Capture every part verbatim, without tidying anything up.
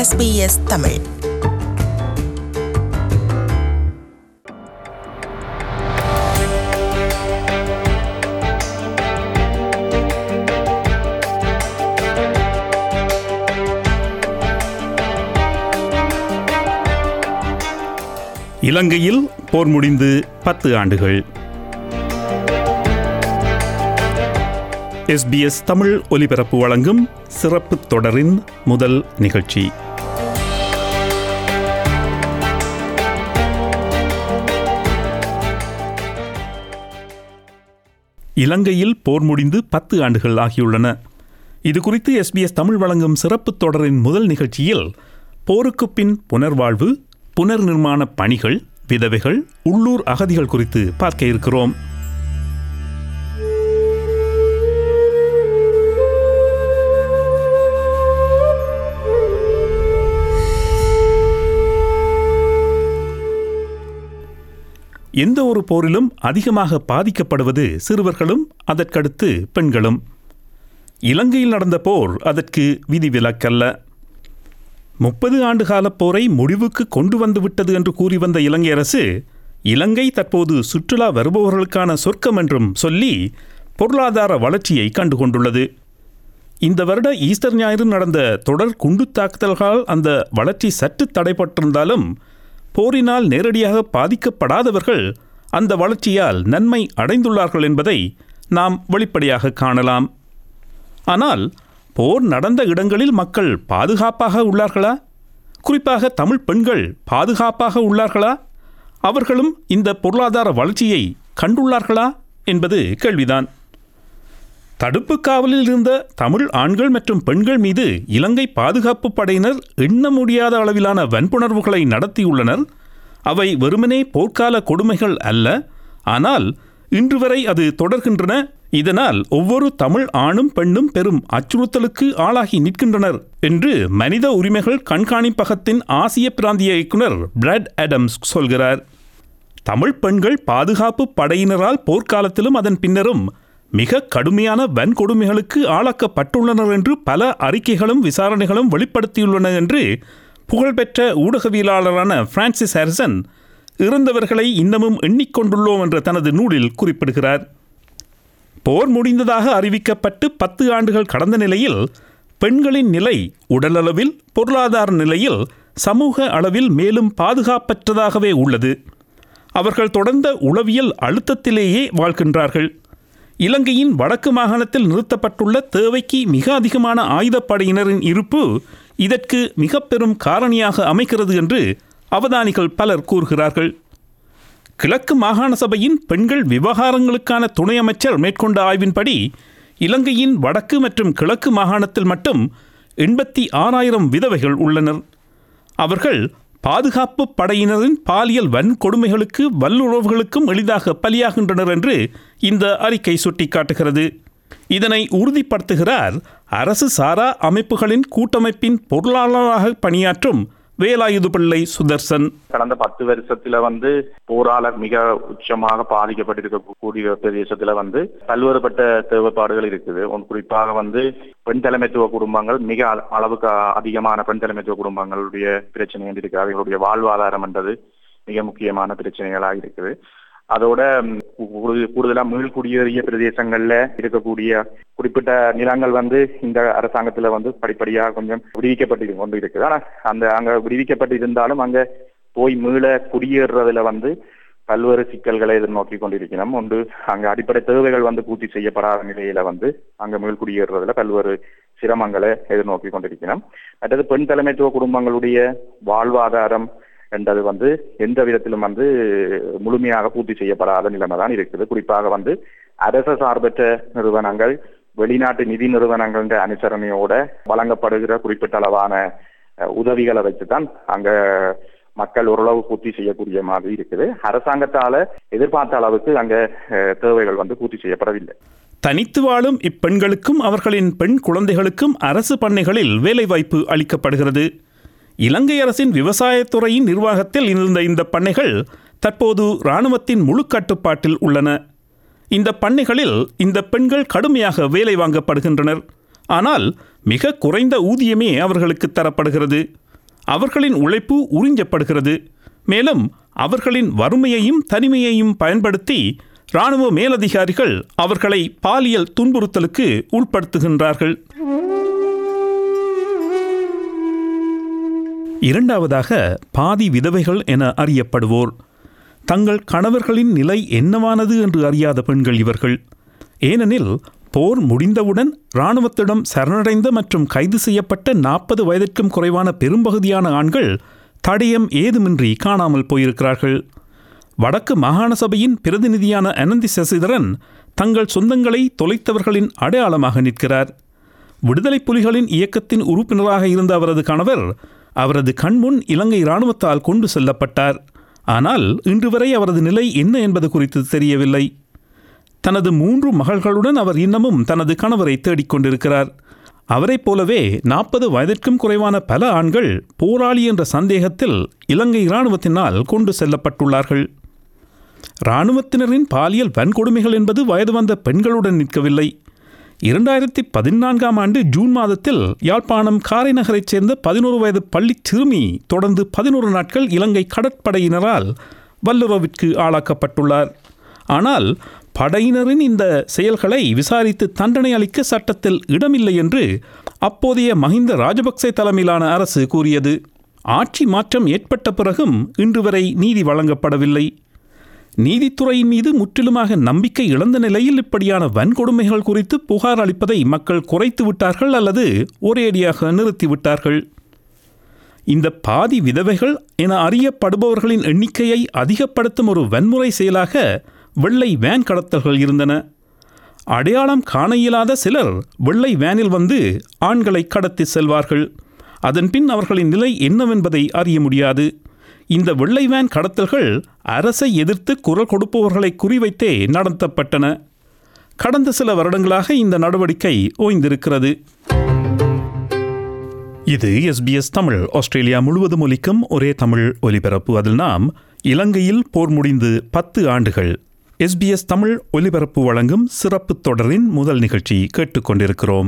S B S Tamil. இலங்கையில் போர் முடிந்து பத்து ஆண்டுகள். எஸ் பி எஸ் தமிழ் ஒலிபரப்பு வழங்கும் சிறப்பு தொடரின் முதல் நிகழ்ச்சி. இலங்கையில் போர் முடிந்து பத்து ஆண்டுகள் ஆகியுள்ளன. இது குறித்து எஸ் பி எஸ் தமிழ் வழங்கும் சிறப்பு தொடரின் முதல் நிகழ்ச்சியில் போருக்கு பின் புனர்வாழ்வு, புனர் நிர்மாண பணிகள், விதவைகள், உள்ளூர் அகதிகள் குறித்து பார்க்க இருக்கிறோம். எந்த ஒரு போரிலும் அதிகமாக பாதிக்கப்படுவது சிறுவர்களும், அதற்கடுத்து பெண்களும். இலங்கையில் நடந்த போர் அதற்கு விதிவிலக்கல்ல. முப்பது ஆண்டு கால போரை முடிவுக்கு கொண்டு வந்து விட்டது என்று கூறி வந்த இலங்கை அரசு, இலங்கை தற்போது சுற்றுலா வருபவர்களுக்கான சொர்க்கம் என்றும் சொல்லி பொருளாதார வளர்ச்சியை கண்டுகொண்டுள்ளது. இந்த வருட ஈஸ்டர் ஞாயிறு நடந்த தொடர் குண்டு தாக்குதல்களால் அந்த வளர்ச்சி சற்று தடைப்பட்டிருந்தாலும், போரினால் நேரடியாக பாதிக்கப்படாதவர்கள் அந்த வளர்ச்சியால் நன்மை அடைந்துள்ளார்கள் என்பதை நாம் வெளிப்படையாக காணலாம். ஆனால் போர் நடந்த இடங்களில் மக்கள் பாதுகாப்பாக உள்ளார்களா? குறிப்பாக தமிழ் பெண்கள் பாதுகாப்பாக உள்ளார்களா? அவர்களும் இந்த பொருளாதார வளர்ச்சியை கண்டுள்ளார்களா என்பது கேள்விதான். தடுப்பு காவலில் இருந்த தமிழ் ஆண்கள் மற்றும் பெண்கள் மீது இலங்கை பாதுகாப்பு படையினர் எண்ண முடியாத அளவிலான வன்புணர்வுகளை நடத்தியுள்ளனர். அவை வெறுமனே போர்க்கால கொடுமைகள் அல்ல, ஆனால் இன்று வரை அது தொடர்கின்றன. இதனால் ஒவ்வொரு தமிழ் ஆணும் பெண்ணும் பெரும் அச்சுறுத்தலுக்கு ஆளாகி நிற்கின்றனர் என்று மனித உரிமைகள் கண்காணிப்பகத்தின் ஆசிய பிராந்திய இயக்குனர் பிராட் ஆடம்ஸ் சொல்கிறார். தமிழ் பெண்கள் பாதுகாப்பு படையினரால் போர்க்காலத்திலும் அதன் பின்னரும் மிக கடுமையான வன்கொடுமைகளுக்கு ஆளாக்கப்பட்டுள்ளனர் என்று பல அறிக்கைகளும் விசாரணைகளும் வெளிப்படுத்தியுள்ளன என்று புகழ்பெற்ற ஊடகவியலாளரான பிரான்சிஸ் ஹாரிசன் இறந்தவர்களை இன்னமும் எண்ணிக்கொண்டுள்ளோம் என்ற தனது நூலில் குறிப்பிடுகிறார். போர் முடிந்ததாக அறிவிக்கப்பட்டு பத்து ஆண்டுகள் கடந்த நிலையில் பெண்களின் நிலை உடலளவில், பொருளாதார நிலையில், சமூக அளவில் மேலும் பாதுகாப்பற்றதாகவே உள்ளது. அவர்கள் தொடர்ந்த உளவியல் அழுத்தத்திலேயே வாழ்கின்றார்கள். இலங்கையின் வடக்கு மாகாணத்தில் நிறுத்தப்பட்டுள்ள தேவைக்கு மிக அதிகமான ஆயுதப்படையினரின் இருப்பு இதற்கு மிக பெரும் காரணியாக அமைக்கிறது என்று அவதானிகள் பலர் கூறுகிறார்கள். கிழக்கு மாகாண சபையின் பெண்கள் விவகாரங்களுக்கான துணை அமைச்சர் மேற்கொண்ட ஆய்வின்படி இலங்கையின் வடக்கு மற்றும் கிழக்கு மாகாணத்தில் மட்டும் எண்பத்தி ஆறாயிரம் விதவைகள் உள்ளனர். அவர்கள் பாதுகாப்பு படையினரின் பாலியல் வன்கொடுமைகளுக்கு, வல்லுறவுகளுக்கும் எளிதாக பலியாகின்றனர் என்று இந்த அறிக்கை சுட்டிக்காட்டுகிறது. இதனை உறுதிப்படுத்துகிறார் அரசு சாரா அமைப்புகளின் கூட்டமைப்பின் பொருளாளராக பணியாற்றும் வேலாயுத பிள்ளை சுதர்சன். கடந்த பத்து வருஷத்துல வந்து போரால மிக உச்சமாக பாதிக்கப்பட்டிருக்கக்கூடிய பிரதேசத்துல வந்து பல்வேறுபட்ட தேவைப்பாடுகள் இருக்குது. குறிப்பாக வந்து பெண் தலைமைத்துவ குடும்பங்கள், மிக அளவுக்கு அதிகமான பெண் தலைமைத்துவ குடும்பங்களுடைய பிரச்சனை இருக்கு. அவர்களுடைய வாழ்வாதாரம் என்றது மிக முக்கியமான பிரச்சனைகளாக இருக்குது. அதோட கூடுதலா மீள் குடியேறிய பிரதேசங்கள்ல இருக்கக்கூடிய குறிப்பிட்ட நிலங்கள் வந்து இந்த அரசாங்கத்துல வந்து படிப்படியாக கொஞ்சம் விடுவிக்கப்பட்டு கொண்டு இருக்குது. ஆனா அந்த அங்க விடுவிக்கப்பட்டு இருந்தாலும் அங்க போய் மீள குடியேறுறதுல வந்து பல்வேறு சிக்கல்களை எதிர்நோக்கி கொண்டிருக்கிறோம். ஒன்று, அங்க அடிப்படை தேவைகள் வந்து பூர்த்தி செய்யப்படாத நிலையில வந்து அங்க மீள் குடியேறுறதுல பல்வேறு சிரமங்களை எதிர்நோக்கி கொண்டிருக்கிறோம். அடுத்தது, பெண் தலைமைத்துவ குடும்பங்களுடைய வாழ்வாதாரம் என்றது வந்து எந்த விதத்திலும் வந்து முழுமையாக பூர்த்தி செய்யப்படாத நிலைமை தான் இருக்குது. குறிப்பாக வந்து அரச சார்பற்ற நிறுவனங்கள், வெளிநாட்டு நிதி நிறுவனங்கள் அனுசரணையோட வழங்கப்படுகிற குறிப்பிட்ட அளவான உதவிகளை வச்சுதான் அங்க மக்கள் ஓரளவு பூர்த்தி செய்யக்கூடிய மாதிரி இருக்குது. அரசாங்கத்தால எதிர்பார்த்த அளவுக்கு அங்க தேவைகள் வந்து பூர்த்தி செய்யப்படவில்லை. தனித்து வாழும் இப்பெண்களுக்கும் அவர்களின் பெண் குழந்தைகளுக்கும் அரசு பண்ணைகளில் வேலைவாய்ப்பு அளிக்கப்படுகிறது. இலங்கை அரசின் விவசாயத்துறையின் நிர்வாகத்தில் இருந்த இந்த பண்ணைகள் தற்போது இராணுவத்தின் முழு கட்டுப்பாட்டில் உள்ளன. இந்த பண்ணைகளில் இந்த பெண்கள் கடுமையாக வேலை வாங்கப்படுகின்றனர். ஆனால் மிக குறைந்த ஊதியமே அவர்களுக்கு தரப்படுகிறது. அவர்களின் உழைப்பு உறிஞ்சப்படுகிறது. மேலும் அவர்களின் வறுமையையும் தனிமையையும் பயன்படுத்தி இராணுவ மேலதிகாரிகள் அவர்களை பாலியல் துன்புறுத்தலுக்கு உட்படுத்துகின்றார்கள். இரண்டாவதாக, பாதி விதவைகள் என அறியப்படுவோர். தங்கள் கணவர்களின் நிலை என்னவானது என்று அறியாத பெண்கள் இவர்கள். ஏனெனில் போர் முடிந்தவுடன் இராணுவத்திடம் சரணடைந்த மற்றும் கைது செய்யப்பட்ட நாற்பது வயதிற்கும் குறைவான பெரும்பகுதியான ஆண்கள் தடயம் ஏதுமின்றி காணாமல் போயிருக்கிறார்கள். வடக்கு மாகாண சபையின் பிரதிநிதியான அனந்தி சசிதரன் தங்கள் சொந்தங்களை தொலைத்தவர்களின் அடையாளமாக நிற்கிறார். விடுதலை புலிகளின் இயக்கத்தின் உறுப்பினராக இருந்த அவரது கணவர் அவரது கண்முன் இலங்கை இராணுவத்தால் கொண்டு செல்லப்பட்டார். ஆனால் இன்று வரை அவரது நிலை என்ன என்பது குறித்து தெரியவில்லை. தனது மூன்று மகள்களுடன் அவர் இன்னமும் தனது கணவரை தேடிக்கொண்டிருக்கிறார். அவரைப் போலவே நாற்பது வயதிற்கும் குறைவான பல ஆண்கள் போராளி என்ற சந்தேகத்தில் இலங்கை இராணுவத்தினால் கொண்டு செல்லப்பட்டுள்ளார்கள். இராணுவத்தினரின் பாலியல் வன்கொடுமைகள் என்பது வயது வந்த பெண்களுடன் நிற்கவில்லை. இரண்டாயிரத்தி பதினான்காம் ஆண்டு ஜூன் மாதத்தில் யாழ்ப்பாணம் காரைநகரைச் சேர்ந்த பதினோரு வயது பள்ளி சிறுமி தொடர்ந்து பதினோரு நாட்கள் இலங்கை கடற்படையினரால் வல்லுறவிற்கு ஆளாக்கப்பட்டுள்ளார். ஆனால் படையினரின் இந்த செயல்களை விசாரித்து தண்டனை அளிக்க சட்டத்தில் இடமில்லை என்று அப்போதைய மஹிந்த ராஜபக்சே தலைமையிலான அரசு கூறியது. ஆட்சி மாற்றம் ஏற்பட்ட பிறகும் இன்று வரை நீதி வழங்கப்படவில்லை. நீதித்துறையின் மீது முற்றிலுமாக நம்பிக்கை இழந்த நிலையில் இப்படியான வன்கொடுமைகள் குறித்து புகார் அளிப்பதை மக்கள் குறைத்து விட்டார்கள் அல்லது ஒரேடியாக நிறுத்திவிட்டார்கள். இந்த பாதி விதவைகள் என அறியப்படுபவர்களின் எண்ணிக்கையை அதிகப்படுத்தும் ஒரு வன்முறை செயலாக வெள்ளை வேன் கடத்தல்கள் இருந்தன. அடையாளம் காண இயலாத சிலர் வெள்ளை வேனில் வந்து ஆண்களை கடத்தி செல்வார்கள். அதன்பின் அவர்களின் நிலை என்னவென்பதை அறிய முடியாது. இந்த வெள்ளை வேன் கடத்தல்கள் அரசை எதிர்த்து குரல் கொடுப்பவர்களை குறிவைத்தே நடத்தப்பட்டன. கடந்த சில வருடங்களாக இந்த நடவடிக்கை ஓய்ந்திருக்கிறது. இது எஸ்பிஎஸ் தமிழ், ஆஸ்திரேலியா முழுவதும் ஒலிக்கும் ஒரே தமிழ் ஒலிபரப்பு. அதில் நாம் இலங்கையில் போர் முடிந்து பத்து ஆண்டுகள் எஸ்பிஎஸ் தமிழ் ஒலிபரப்பு வழங்கும் சிறப்பு தொடரின் முதல் நிகழ்ச்சி கேட்டுக்கொண்டிருக்கிறோம்.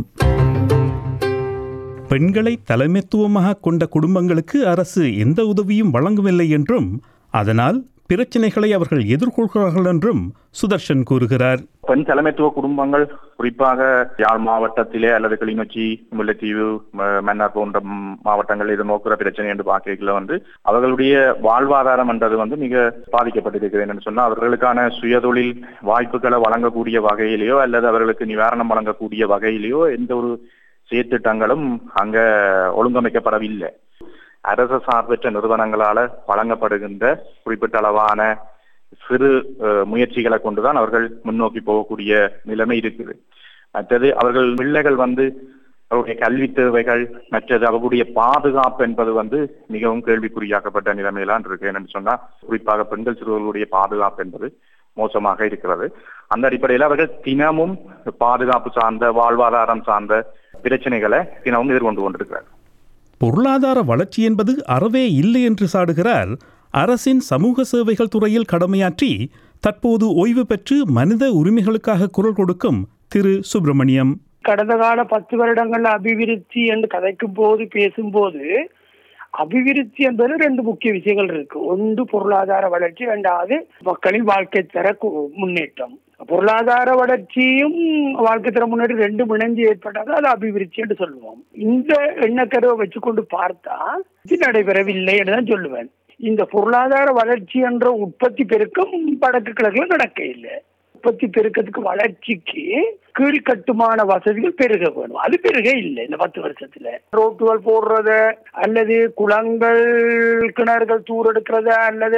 பெண்களை தலைமைத்துவமாக கொண்ட குடும்பங்களுக்கு அரசு எந்த உதவியும் வழங்கவில்லை என்றும் அதனால் பிரச்சனைகளை அவர்கள் எதிர்கொள்கிறார்கள் என்றும் சுதர்ஷன் கூறுகிறார். பெண் தலைமைத்துவ குடும்பங்கள் குறிப்பாக யாழ் மாவட்டத்திலே அல்லது கிளிநொச்சி, முல்லைத்தீவு, மன்னார் போன்ற மாவட்டங்கள் இது நோக்குற பிரச்சனை என்று பார்க்கல வந்து அவர்களுடைய வாழ்வாதாரம் என்றது வந்து மிக பாதிக்கப்பட்டிருக்கிறது. என்னன்னு சொன்னா அவர்களுக்கான சுயதொழில் வாய்ப்புகளை வழங்கக்கூடிய வகையிலேயோ அல்லது அவர்களுக்கு நிவாரணம் வழங்கக்கூடிய வகையிலேயோ எந்த ஒரு செயற்திட்டங்களும் அங்க ஒழுங்கமைக்கப்படவில்லை. அரசு சார்பற்ற நிறுவனங்களால வழங்கப்படுகின்ற குறிப்பிட்ட அளவான சிறு முயற்சிகளை கொண்டுதான் அவர்கள் முன்னோக்கி போகக்கூடிய நிலைமை இருக்குது. மற்றது அவர்கள் பிள்ளைகள் வந்து அவருடைய கல்வி தேவைகள், மற்றது அவர்களுடைய பாதுகாப்பு என்பது வந்து மிகவும் கேள்விக்குறியாக்கப்பட்ட நிலைமையிலான் இருக்கு. என்னன்னு சொன்னா குறிப்பாக பெண்கள் சிறுவர்களுடைய பாதுகாப்பு என்பது மோசமாக இருக்கிறது. அந்த அடிப்படையில் அவர்கள் தினமும் பாதுகாப்பு சார்ந்த வாழ்வாதாரம் சார்ந்த பிரச்சனைகளை தினமும் எதிர்கொண்டு கொண்டிருக்கிறார். பொருளாதார வளர்ச்சி என்பது அறவே இல்லை என்று சாடுகிறார் அரசின் சமூக சேவைகள் துறையில் கடமையாற்றி தற்போது ஓய்வு பெற்று மனித உரிமைகளுக்காக குரல் கொடுக்கும் திரு சுப்பிரமணியம். கடந்த கால பத்து வருடங்கள் அபிவிருத்தி என்று கதைக்கும் போது பேசும்போது அபிவிருத்தி என்பது ரெண்டு முக்கிய விஷயங்கள் இருக்கு. ஒன்று பொருளாதார வளர்ச்சி, இரண்டாவது மக்களின் வாழ்க்கை தர முன்னேற்றம். பொருளாதார வளர்ச்சியும் வாழ்க்கை தர முன்னேற்றம் ரெண்டு இணைஞ்சு ஏற்பட்டால் அது அபிவிருத்தி என்று சொல்லுவோம். இந்த எண்ணக்கருவை வச்சுக்கொண்டு பார்த்தா இது நடைபெறவில்லை என்று தான் சொல்லுவேன். இந்த பொருளாதார வளர்ச்சி என்ற உற்பத்தி பெருக்கம் வடக்கு கிழக்குல நடக்க இல்லை. உற்பத்தி பெருக்கத்துக்கு வளர்ச்சிக்கு கீழ்கட்டுமான வசதிகள் பெருக வேணும். அது பெருக இல்லை இந்த பத்து வருஷத்துல. ரோட்டுகள் போடுறத அல்லது குளங்கள் கிணறுகள் தூரெடுக்கிறத அல்லது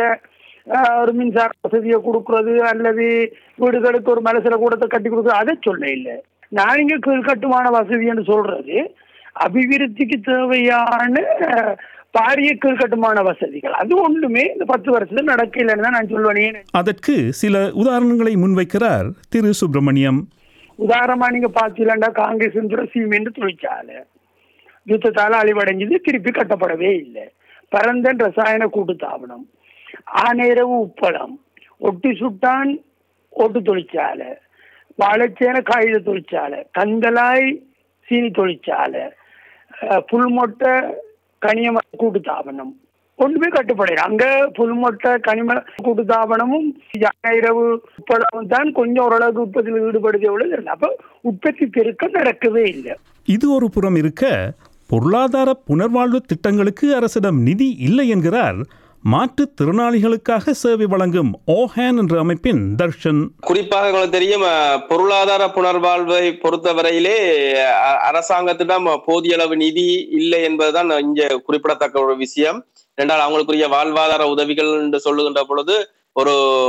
ஒரு மின்சார வசதியை கொடுக்கறது அல்லது வீடுகளுக்கு ஒரு மலசல கூடத்தை கட்டி கொடுக்குறது அதை சொல்ல இல்லை. நான் இங்க கீழ்கட்டுமான வசதி என்று சொல்றது அபிவிருத்திக்கு தேவையான பாரிய கீழ்கட்டுமான வசதிகள் அது ஒன்றுமே இந்த பத்து வருஷத்துல நடக்கலைன்னு தான் நான் சொல்லுவேன். அதற்கு சில உதாரணங்களை முன்வைக்கிறார் திரு சுப்பிரமணியம். உதாரணமா நீங்க பாத்தீங்கன்னா காங்கிரஸ் சீமெண்ட் தொழிற்சாலை யுத்தத்தால அழிவடைஞ்சது, திருப்பி கட்டப்படவே இல்லை. பரந்தன் ரசாயன கூட்டுத்தாபனம், ஆனேரவு உப்பளம், ஒட்டி சுட்டான் ஓட்டு தொழிற்சாலை, வாழைச்சேன காகித தொழிற்சாலை, கந்தலாய் சீனி தொழிற்சாலை, புல்மொட்டை கனிம கூட்டுத்தாபனம் ஒன்றுமே கட்டுப்படையாது. அங்க புதுமொட்டை கனிம கூட்டுத்தாபனமும் இரவு உட்படமும் தான் கொஞ்சம் ஓரளவுக்கு உற்பத்தியில் ஈடுபடுதே உள்ள. அப்ப உற்பத்தி பெருக்கம் நடக்கவே இல்லை. இது ஒரு புறம் இருக்க, பொருளாதார புனர்வாழ்வு திட்டங்களுக்கு அரசிடம் நிதி இல்லை என்கிறார் மாற்றுத்திறனாளிகளுக்காக சேவை வழங்கும் ஓஹான் என்ற அமைப்பின் தர்ஷன். குறிப்பாக உங்களுக்கு தெரியும், பொருளாதார புனர்வாழ்வை பொறுத்தவரையிலே அரசாங்கத்திடம் போதிய அளவு நிதி இல்லை என்பதுதான் இங்க குறிப்பிடத்தக்க ஒரு விஷயம். இரண்டால் அவங்களுக்குரிய வாழ்வாதார உதவிகள் என்று சொல்லுகின்ற பொழுது ஒரு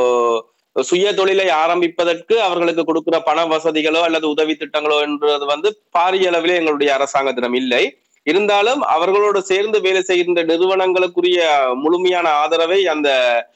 சுய தொழிலை ஆரம்பிப்பதற்கு அவர்களுக்கு கொடுக்கிற பண வசதிகளோ அல்லது உதவி திட்டங்களோ என்றது வந்து பாரிய அளவிலே எங்களுடைய அரசாங்கத்திடம் இல்லை. இருந்தாலும் அவர்களோடு சேர்ந்து வேலை செய்கின்ற நிறுவனங்களுக்குரிய முழுமையான ஆதரவை அந்த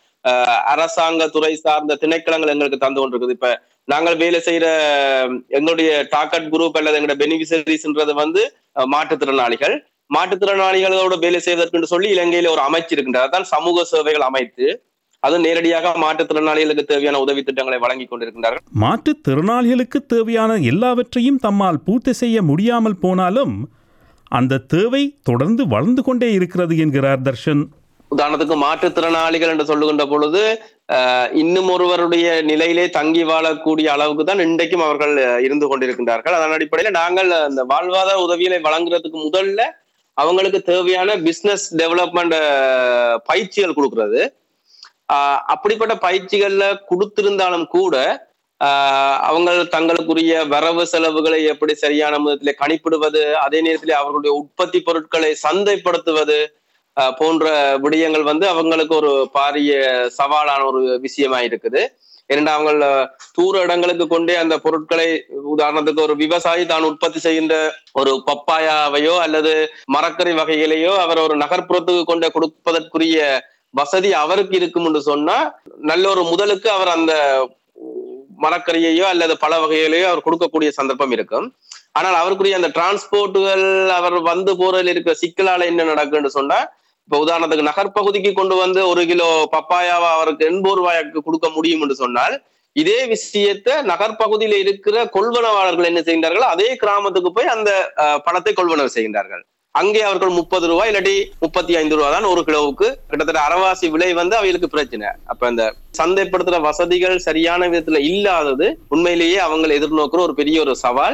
அரசாங்க துறை சார்ந்த திணைக்களங்கள் எங்களுக்கு தந்து கொண்டிருக்குது. இப்ப நாங்கள் வேலை செய்யற எங்களுடைய டார்கெட் குரூப் அல்லது எங்களுடைய பெனிஃபிஷரிஸ்ன்றது வந்து மாற்றுத்திறனாளிகள். மாற்றுத்திறனாளிகளோடு வேலை செய்வதற்கு சொல்லி இலங்கையில ஒரு அமைச்சு இருக்கின்றது. அதான் சமூக சேவைகள் அமைத்து அது நேரடியாக மாற்றுத்திறனாளிகளுக்கு தேவையான உதவி திட்டங்களை வழங்கி கொண்டிருக்கின்றார்கள். மாற்றுத்திறனாளிகளுக்கு தேவையான எல்லாவற்றையும் தம்மால் பூர்த்தி செய்ய முடியாமல் போனாலும் அந்த தேவை தொடர்ந்து வளர்ந்து கொண்டே இருக்கிறது என்கிறார் தர்ஷன். உதாரணத்துக்கு மாற்றுத்திறனாளிகள் என்று சொல்லுகின்ற பொழுது அஹ் இன்னும் ஒருவருடைய நிலையிலே தங்கி வாழக்கூடிய அளவுக்கு தான் இன்றைக்கும் அவர்கள் இருந்து கொண்டிருக்கின்றார்கள். அதன் அடிப்படையில் நாங்கள் அந்த வாழ்வாதார உதவிகளை வழங்குறதுக்கு முதல்ல அவங்களுக்கு தேவையான பிசினஸ் டெவலப்மெண்ட் பயிற்சிகள் கொடுக்கறது. ஆஹ் அப்படிப்பட்ட பயிற்சிகள்ல கொடுத்திருந்தாலும் கூட ஆஹ் அவங்க தங்களுக்குரிய வரவு செலவுகளை எப்படி சரியான விதத்திலே கணிப்பிடுவது, அதே நேரத்திலே அவர்களுடைய உற்பத்தி பொருட்களை சந்தைப்படுத்துவது போன்ற விடயங்கள் வந்து அவங்களுக்கு ஒரு பாரிய சவாலான ஒரு விஷயமா இருக்குது. ஏன்னா அவங்க தூர இடங்களுக்கு கொண்டே அந்த பொருட்களை, உதாரணத்துக்கு ஒரு விவசாயி தான் உற்பத்தி செய்கின்ற ஒரு பப்பாயாவையோ அல்லது மரக்கறி வகைகளையோ அவர் ஒரு நகர்ப்புறத்துக்கு கொண்டே கொடுப்பதற்குரிய வசதி அவருக்கு இருக்கும் என்று சொன்னா நல்ல ஒரு முதலுக்கு அவர் அந்த மரக்கறியையோ அல்லது பல வகைகளையோ அவர் கொடுக்கக்கூடிய சந்தர்ப்பம் இருக்கும். ஆனால் அவருக்குரிய அந்த டிரான்ஸ்போர்ட்டுகள் அவர் வந்து போறதில் இருக்கிற சிக்கலால என்ன நடக்குன்னு சொன்னா, இப்ப உதாரணத்துக்கு நகர்பகுதிக்கு கொண்டு வந்து ஒரு கிலோ பப்பாயாவை அவருக்கு எண்பது ரூபாய்க்கு கொடுக்க முடியும் என்று சொன்னால், இதே விஷயத்தை நகர்பகுதியில இருக்கிற கொள்வனவாளர்கள் என்ன செய்கின்றார்கள், அதே கிராமத்துக்கு போய் அந்த பணத்தை கொள்வனவு செய்கின்றார்கள். அங்கே அவர்கள் முப்பது ரூபாய் இல்லாட்டி முப்பத்தி ஐந்து ரூபாய் தான் ஒரு கிலோவுக்கு, கிட்டத்தட்ட அரைவாசி விலை வந்து அவங்களுக்கு பிரச்சனை. அப்ப இந்த சந்தைப்படுத்துற வசதிகள் சரியான விதத்துல இல்லாதது உண்மையிலேயே அவங்க எதிர்நோக்கிற ஒரு பெரிய ஒரு சவால்.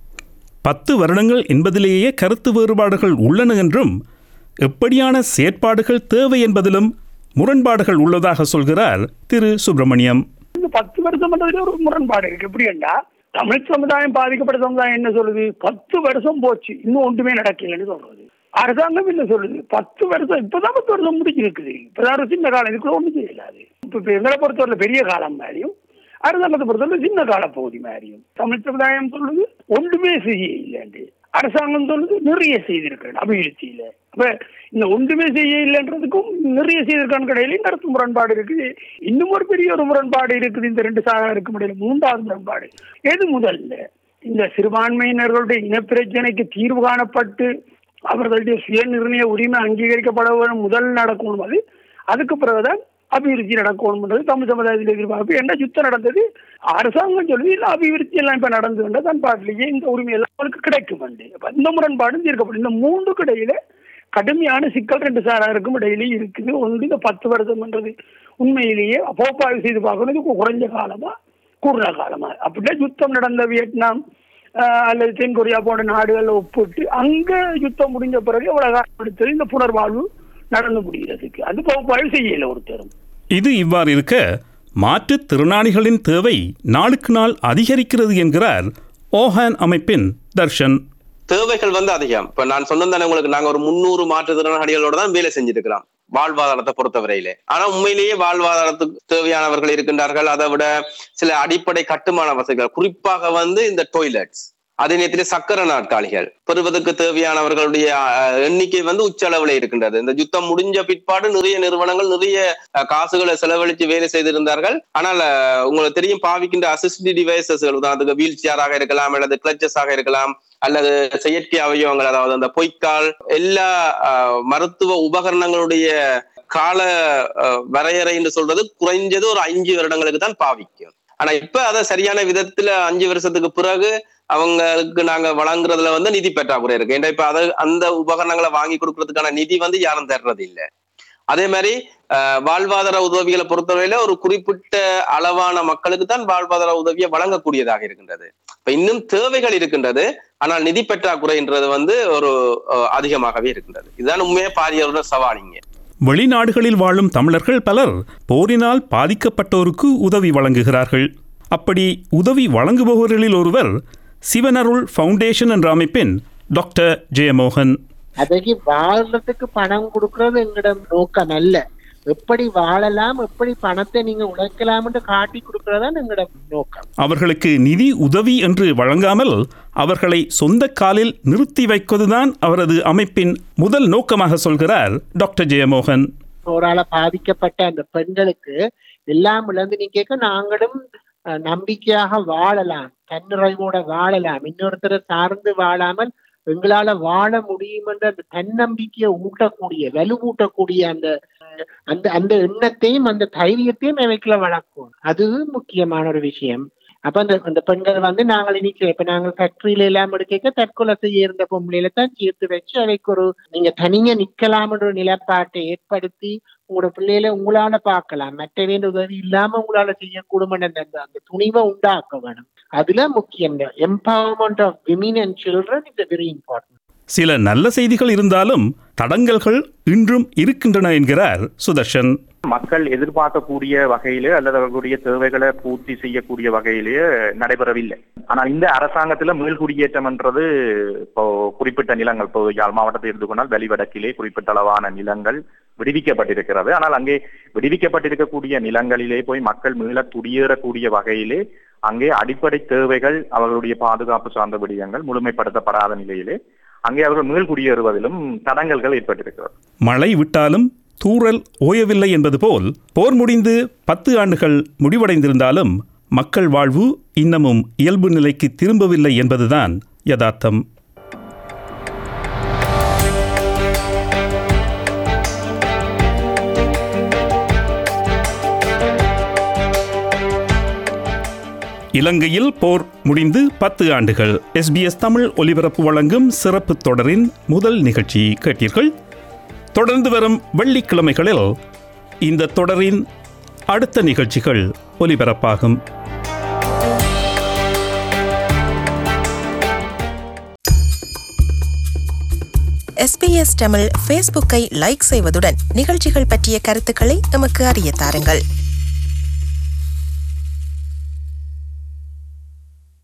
பத்து வருடங்கள் என்பதிலேயே கருத்து வேறுபாடுகள் உள்ளன என்றும் எப்படியான செயற்பாடுகள் தேவை என்பதிலும் முரண்பாடுகள் உள்ளதாக சொல்கிறார் திரு சுப்பிரமணியம். பத்து வருஷம் ஒரு முரண்பாடு இருக்கு. எப்படி என்றா, தமிழ் சமுதாயம் பாதிக்கப்பட்ட சமுதாயம் என்ன சொல்லுது, பத்து வருஷம் போச்சு இன்னும் ஒன்றுமே நடக்கலன்னு சொல்றது. அரசாங்கம் என்ன சொல்லுது, பத்து வருஷம் இப்பதான் பத்து வருஷம் முடிஞ்சிருக்குது, இப்பதான் சின்ன காலம், இதுக்குள்ள ஒன்றும் செய்யலாது. இப்ப எங்களை பொறுத்தவரை பெரிய காலம் மாதிரியும் அரசாங்கத்தை பொறுத்தவரை சின்ன கால பகுதி மாதிரியும் தமிழ் சமுதாயம் சொல்லுது ஒன்றுமே செய்ய இல்லைன்னு, அரசாங்கம் சொல்லுது நிறைய செய்திருக்கிறேன் அபிவிருத்தியில. அப்ப இந்த ஒன்றுமே செய்ய இல்லைன்றதுக்கும் நிறைய செய்திருக்கான கடையிலையும் கருத்து முரண்பாடு இருக்குது. இன்னும் ஒரு பெரிய ஒரு முரண்பாடு இருக்குது இந்த ரெண்டு சாகருக்கு இடையில. மூன்றாவது முரண்பாடு எது, முதல்ல இந்த சிறுபான்மையினர்களுடைய இனப்பிரச்சனைக்கு தீர்வு காணப்பட்டு அவர்களுடைய சுய நிர்ணய உரிமை அங்கீகரிக்கப்பட முதல் நடக்கணும். அது அதுக்கு பிறகுதான் அபிவிருத்தி நடக்கணும்ன்றது தமிழ் சமுதாயத்தில் எதிர்பார்ப்பு. என்ன யுத்தம் நடந்தது, அரசாங்கம் சொல்லி இல்லை அபிவிருத்தி எல்லாம் இப்ப நடந்து தன் பாட்டிலேயே இந்த உரிமை எல்லாம் அவங்களுக்கு கிடைக்கும். இந்த முரண்பாடும் தீர்க்கப்படும். இந்த மூன்று இடையில கடுமையான சிக்கல் ரெண்டு சாராருக்கும் இடையிலே இருக்குது. ஒன்று இந்த பத்து வருஷம்ன்றது உண்மையிலேயே பகுப்பாய்வு செய்து பார்க்கணும், குறைஞ்ச காலமா கூடுதல காலமா. அப்படின்னா யுத்தம் நடந்த வியட்நாம் அல்லது தென்கொரியா போன்ற நாடுகளில் ஒப்பிட்டு அங்க யுத்தம் முடிஞ்ச பிறகு எவ்வளவு காலம் எடுத்தது இந்த புனர்வாழ்வு நடந்து முடிகிறதுக்கு, அது பகுப்பாய்வு செய்யல ஒருத்தரும். இது இவ்வாறு இருக்க மாற்றுத் திறனாளிகளின் தேவை நாளுக்கு நாள் அதிகரிக்கிறது என்கிறார் ஓஹான் அமைப்பின் தர்ஷன். தேவைகள் வந்து அதிகம். இப்ப நான் சொன்னதானே உங்களுக்கு, நாங்க ஒரு முன்னூறு மாற்றுத்திறனாளிகளோட தான் வேலை செஞ்சிருக்கிறோம் வாழ்வாதாரத்தை பொறுத்தவரையிலே. ஆனா உண்மையிலேயே வாழ்வாதாரத்துக்கு தேவையானவர்கள் இருக்கின்றார்கள். அதை விட சில அடிப்படை கட்டுமான வசதிகள், குறிப்பாக வந்து இந்த டொய்லெட்ஸ், அதே நேரத்திலே சக்கர நாற்காலிகள் பெறுவதற்கு தேவையானவர்களுடைய எண்ணிக்கை வந்து உச்ச அளவுல இருக்கின்றது. இந்த யுத்தம் முடிஞ்ச பிற்பாடு நிறைய நிறுவனங்கள் நிறைய காசுகளை செலவழித்து வேலை செய்திருந்தார்கள். ஆனால் உங்களுக்கு தெரியும், பாவிக்கின்ற அசிஸ்டிவ் டிவைசஸ்கள், உதாரணத்துக்கு வீல் சேராக இருக்கலாம் அல்லது கிளச்சஸ் ஆக இருக்கலாம் அல்லது செயற்கை அவயவங்கள், அதாவது அந்த பொய்க்கால், எல்லா மருத்துவ உபகரணங்களுடைய கால வரையறை என்று சொல்றது குறைஞ்சது ஒரு அஞ்சு வருடங்களுக்கு தான் பாவிக்கும். ஆனா இப்ப அதை சரியான விதத்துல அஞ்சு வருஷத்துக்கு பிறகு அவங்களுக்கு நாங்க வழங்குறதுல வந்து நிதி பற்றாக்குறை இருக்கு. ஏன்னா இப்ப அதை அந்த உபகரணங்களை வாங்கி கொடுக்கறதுக்கான நிதி வந்து யாரும் தர்றது இல்லை. அதே மாதிரி அஹ் வாழ்வாதார உதவிகளை பொறுத்தவரையில ஒரு குறிப்பிட்ட அளவான மக்களுக்கு தான் வாழ்வாதார உதவியை வழங்கக்கூடியதாக இருக்கின்றது. இப்ப இன்னும் தேவைகள் இருக்கின்றது, ஆனால் நிதி பற்றாக்குறைன்றது வந்து ஒரு அதிகமாகவே இருக்கின்றது. இதுதான் உண்மையா பாரிய சவாலிங்க. வெளிநாடுகளில் வாழும் தமிழர்கள் பலர் போரினால் பாதிக்கப்பட்டோருக்கு உதவி வழங்குகிறார்கள். அப்படி உதவி வழங்குபவர்களில் ஒருவர் சிவனருள் ஃபவுண்டேஷன் என்ற அமைப்பின் டாக்டர் ஜெயமோகன். அதற்கு வாழ்றதுக்கு பணம் கொடுக்கறது எங்களோட நோக்கம் அல்ல, எப்படி வாழலாம், எப்படி பணத்தை நீங்க உழைக்கலாம் என்று காட்டி கொடுக்கறதான் எங்களோட நோக்கம். அவர்களுக்கு நிதி உதவி என்று வழங்காமல் அவர்களை சொந்த காலில் நிறுத்தி வைப்பதுதான் அவரது அமைப்பின் முதல் நோக்கமாக சொல்கிறார் டாக்டர் ஜெயமோகன். போரால பாதிக்கப்பட்ட அந்த பெண்களுக்கு எல்லாம் இழந்து நீ கேட்க நாங்களும் நம்பிக்கையாக வாழலாம், தன்னிறைவோட வாழலாம், இன்னொருத்தரை சார்ந்து வாழாமல் எங்களால வாழ முடியும் என்ற அந்த தன்னம்பிக்கையை ஊட்டக்கூடிய வலுவூட்டக்கூடிய அந்த அந்த அந்த எண்ணத்தையும் அந்த தைரியத்தையும் அவைக்குள்ள வளர்க்கும். அது முக்கியமான ஒரு விஷயம். அப்ப அந்த அந்த பெண்கள் வந்து நாங்கள் இன்னைக்கு இப்ப நாங்கள் ஃபேக்டரியில எல்லாம் எடுக்க தற்கொலை செய்ய இருந்த பொம்பளையில தான் சேர்த்து வச்சு அவைக்கு ஒரு நீங்க தனியா நிக்கலாம் என்ற ஒரு நிலப்பாட்டை ஏற்படுத்தி உங்களோட பிள்ளைகளை உங்களால பார்க்கலாம், மற்ற வேண்டிய உதவி இல்லாம உங்களால செய்யக்கூடும் அந்த அந்த துணிவை உண்டாக்க வேணும். அதுல முக்கியம் empowerment of women and children is very important. சில நல்ல செய்திகள் இருந்தாலும் தடங்கல்கள் இன்றும் இருக்கின்றன என்கிறார் சுதர்ஷன். மக்கள் எதிர்பார்க்கக்கூடிய வகையிலே அல்லது அவர்களுடைய தேவைகளை பூர்த்தி செய்யக்கூடிய வகையிலேயே நடைபெறவில்லை. ஆனால் இந்த அரசாங்கத்துல மீள்குடியேற்றம் என்றது இப்போ குறிப்பிட்ட நிலங்கள், இப்போ யாழ் மாவட்டத்தை எடுத்துக்கொண்டால் வெளிவடக்கிலே குறிப்பிட்ட அளவான நிலங்கள் விடுவிக்கப்பட்டிருக்கிறது. ஆனால் அங்கே விடுவிக்கப்பட்டிருக்கக்கூடிய நிலங்களிலே போய் மக்கள் மீள குடியேறக்கூடிய வகையிலே அங்கே அடிப்படை தேவைகள் அவர்களுடைய பாதுகாப்பு சார்ந்த விடயங்கள் முழுமைப்படுத்தப்படாத நிலையிலே அங்கே அவர்கள் மீள் குடியேறுவதிலும் தடங்கல்கள் ஏற்பட்டிருக்கிறது. மழை விட்டாலும் தூறல் ஓயவில்லை என்பது போல் போர் முடிந்து பத்து ஆண்டுகள் முடிவடைந்திருந்தாலும் மக்கள் வாழ்வு இன்னமும் இயல்பு நிலைக்கு திரும்பவில்லை என்பதுதான் யதார்த்தம். இலங்கையில் போர் முடிந்து பத்து ஆண்டுகள். எஸ்பிஎஸ் தமிழ் ஒலிபரப்பு வழங்கும் சிறப்பு தொடரின் முதல் நிகழ்ச்சி கேட்டீர்கள். தொடர்ந்து வரும் வெள்ளிக்கிழமைகளில் இந்த தொடரின் அடுத்த நிகழ்ச்சிகள் ஒலிபரப்பாகும். எஸ்பிஎஸ் தமிழ் ஃபேஸ்புக்கை லைக் செய்வதுடன் நிகழ்ச்சிகள் பற்றிய கருத்துக்களை எமக்கு அறிய தாருங்கள்.